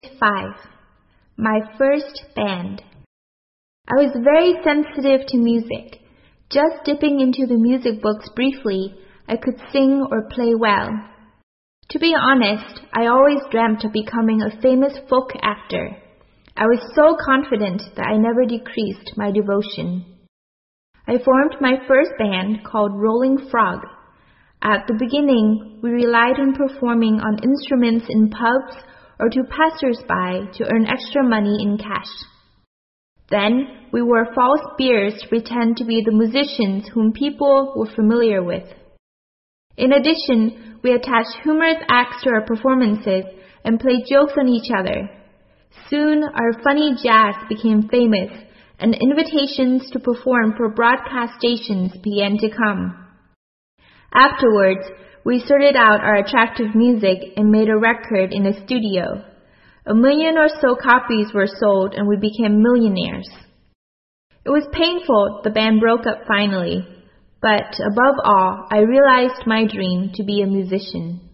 5. My first band. I was very sensitive to music. Just dipping into the music books briefly, I could sing or play well. To be honest, I always dreamt of becoming a famous folk actor. I was so confident that I never decreased my devotion. I formed my first band called Rolling Frog. At the beginning, we relied on performing on instruments in pubs or to passers-by to earn extra money in cash. Then, we wore false beards to pretend to be the musicians whom people were familiar with. In addition, we attached humorous acts to our performances and played jokes on each other. Soon, our funny jazz became famous, and invitations to perform for broadcast stations began to come. Afterwards, we sorted out our attractive music and made a record in a studio. 1 million or so copies were sold and we became millionaires. It was painful the band broke up finally, but above all, I realized my dream to be a musician.